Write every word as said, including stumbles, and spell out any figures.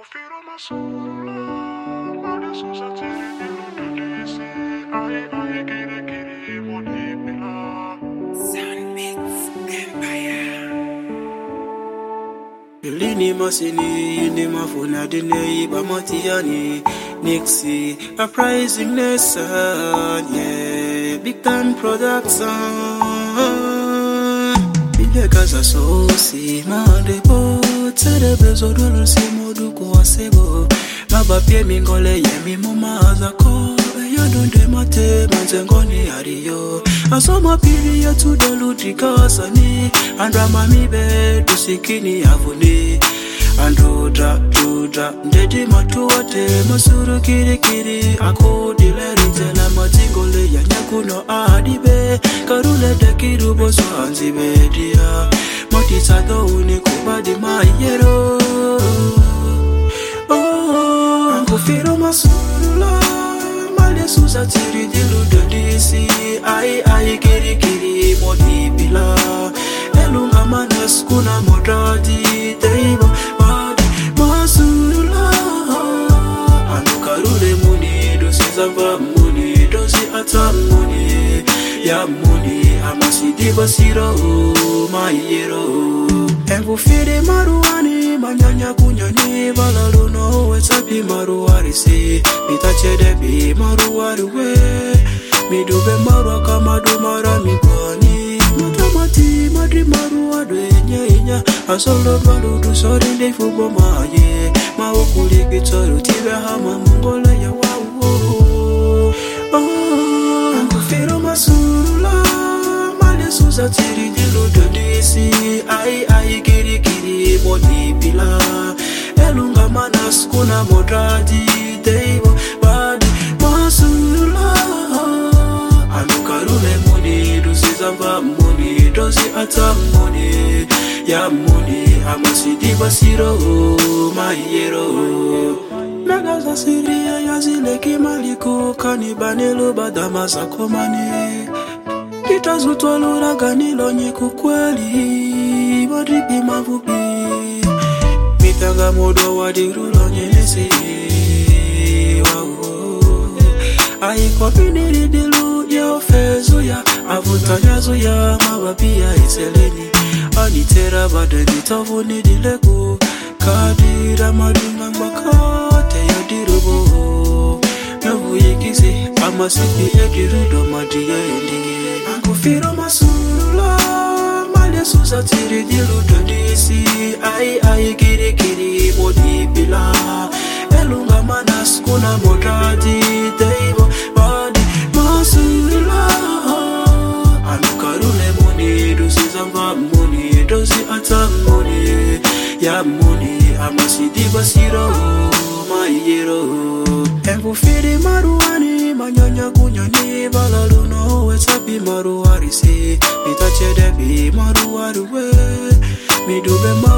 Confiro ma sola, ma adesso sa tiri di lunedì, sì. Ai, ai, kiri, kiri, money, pila. Soundmix Empire. Lini masini ni mafuna dine iba matiani Nixie uprising nation, yeah, big time production. Bile kaza so si mande po tere bezo dolo si modu kwa sebo mabapie mingole yemi mumaza ko yadonde mate manzengoni ariyo asoma pili ya tudaludi kasani andra mami be dusikini avuni androda juda ndedi matuwate masuru kiri kiri ako dileri tela matingole ya nyakuno adibe karule dekiru boso anzibe dia matisa do uni kubadi mayero oh angufiro masurula male suza tiri dilu dodisi ai ai kiri kiri modi bila elunga manas kuna modadi teiba badi masurula anukarule muni dosi zamba muni dosi ata muni ya muni amasidi basiro mayero embu fide maruani manyanya kunyoni valaluno wesapi maruari si mitachede bi maruari we midube marwa kama dumara mikwani matamati madri marua dwenye inya asolo baludu sori ndefu bomaye maukuli kitoro tibe hama mungole ya wawo oh angufiro masula male suza tiri dilu dodisi ai ai kiri kiri modi pila elunga manas kuna modradi deibo badi masula anukarule muni dusizamba muni dosi ata muni ya muni amasidi basiro mayero nagaza siria yazile kimaliko kanibanelo badama za komane kitazutwa lura ganilo nyiku kweli madripi mavupi mitanga modo wadirulo nyenesi wow aiko piniri dilu ya ofezu ya avutanyazu ya mababi ya iseleni anitera badeni tavuni dileku kadira madunga mbakate ya dirubo nyavu yikizi amasipi edirudo madia endinge angufiro masurula male suza tiri dilu dodisi ai ai kiri kiri modi bila elunga manas kuna modradi deibo badi masurula anukarule muni dosi zamba muni dosi ata muni ya muni amasidi basiro mayero embu fidi maruani manyanya kunyoni valaluno wesapi maruari si mitachede bi maruari we midube ma